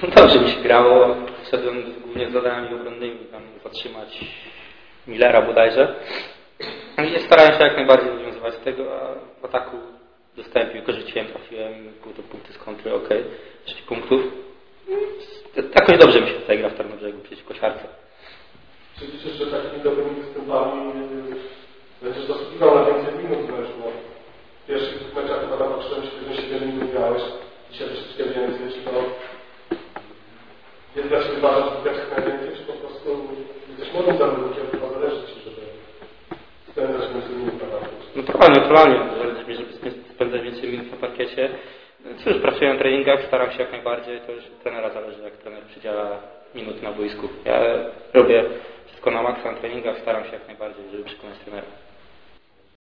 Dobrze mi się grało. Wszedłem głównie z zadaniami obronnymi, tam zatrzymać Millera bodajże. I starałem się jak najbardziej wywiązywać z tego, a w ataku dostałem piłkę, rzuciłem, trafiłem, były to punkty z kontry, ok, 6 punktów. Jakoś dobrze mi się tutaj gra w Tarnobrzegu przeciwko Siarce. Czy liczysz, że takimi dobrymi występami będziesz zasługiwał na więcej minut meczu? No, w pierwszych meczach chyba tam patrzyłem, że 7 minut grałeś, dzisiaj troszeczkę więcej, czy to jest dla Ciebie ważne, żeby grać jak najwięcej, czy po prostu jesteś młodym zawodnikiem, chyba zależy Ci, żeby spędzać więcej minut na parkiecie? Naturalnie, żeby spędzać więcej minut na parkiecie. Cóż, pracuję na treningach, staram się jak najbardziej, to już od trenera zależy, jak trener przydziela minut na boisku. Ja robię wszystko na maksa na treningach, staram się jak najbardziej, żeby przekonać trenera.